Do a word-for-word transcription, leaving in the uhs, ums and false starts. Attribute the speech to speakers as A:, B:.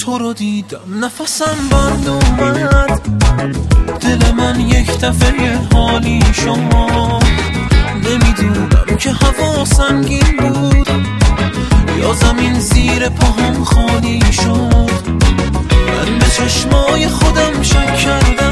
A: تو رو دیدم نفسم بند اومد، دل من یک دفعه حالی شما. نمیدونم که هوا سنگین بود یا زمین زیر پاهم خالی شد. من به چشمای خودم شک کردم